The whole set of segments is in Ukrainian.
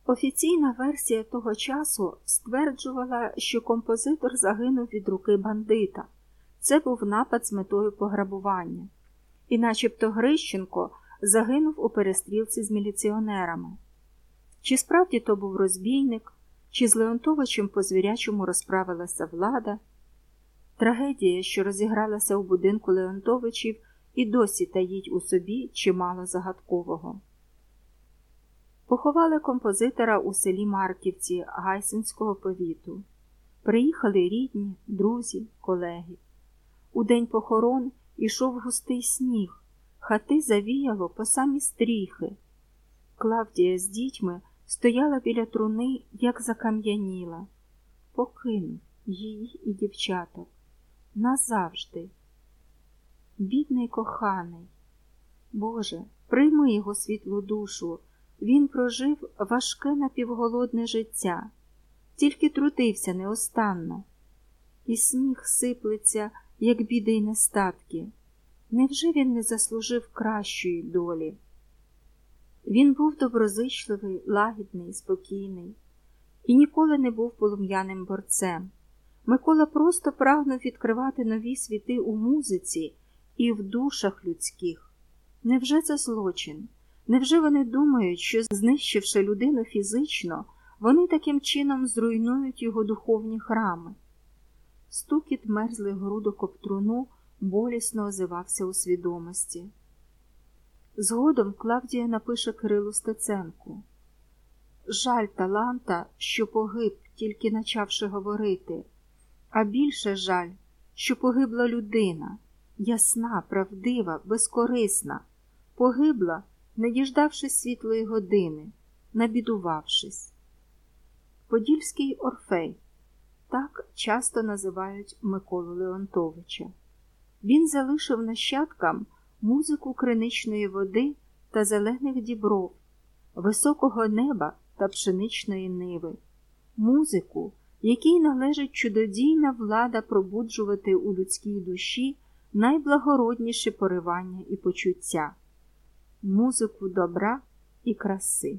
Офіційна версія того часу стверджувала, що композитор загинув від руки бандита. Це був напад з метою пограбування. І начебто Грищенко загинув у перестрілці з міліціонерами. Чи справді то був розбійник, чи з Леонтовичем по-звірячому розправилася влада? Трагедія, що розігралася у будинку Леонтовичів, і досі таїть у собі чимало загадкового. Поховали композитора у селі Марківці Гайсинського повіту. Приїхали рідні, друзі, колеги. У день похорон ішов густий сніг, хати завіяло по самі стріхи. Клавдія з дітьми стояла біля труни, як закам'яніла. Покинув її і дівчаток. Назавжди. Бідний коханий. Боже, прийми його світлу душу. Він прожив важке напівголодне життя. Тільки трудився неостанно. І сніг сиплеться, як біди й нестатки. Невже він не заслужив кращої долі? Він був доброзичливий, лагідний, спокійний. І ніколи не був полум'яним борцем. Микола просто прагнув відкривати нові світи у музиці і в душах людських. Невже це злочин? Невже вони думають, що, знищивши людину фізично, вони таким чином зруйнують його духовні храми? Стукіт мерзлих грудок об труну болісно озивався у свідомості. Згодом Клавдія напише Кирилу Стеценку: «Жаль таланта, що погиб, тільки начавши говорити, а більше жаль, що погибла людина, ясна, правдива, безкорисна, погибла, не діждавшись світлої години, набідувавшись». Подільський Орфей – так часто називають Миколу Леонтовича. Він залишив нащадкам музику криничної води та зелених дібров, високого неба та пшеничної ниви, музику, якій належить чудодійна влада пробуджувати у людській душі найблагородніші поривання і почуття, музику добра і краси.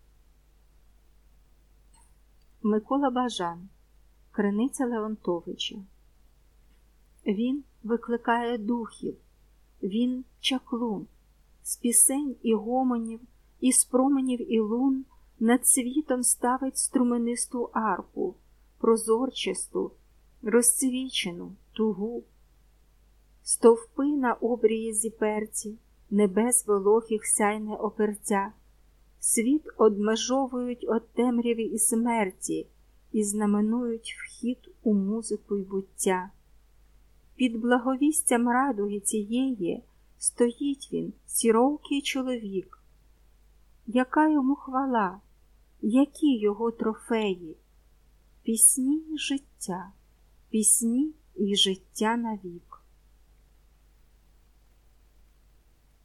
Микола Бажан. Криниця Леонтовича. Він викликає духів, він чаклун, з пісень і гомонів, із променів і лун над світом ставить струменисту арку, прозорчасту, розцвічену, тугу. Стовпи на обрії зіперці, небес вологих сяйне опертя, світ одмежовують от темряві і смерті і знаменують вхід у музику й буття. Під благовістям радуги цієї стоїть він, сіровкий чоловік. Яка йому хвала, які його трофеї? Пісні й життя, пісні й життя навік.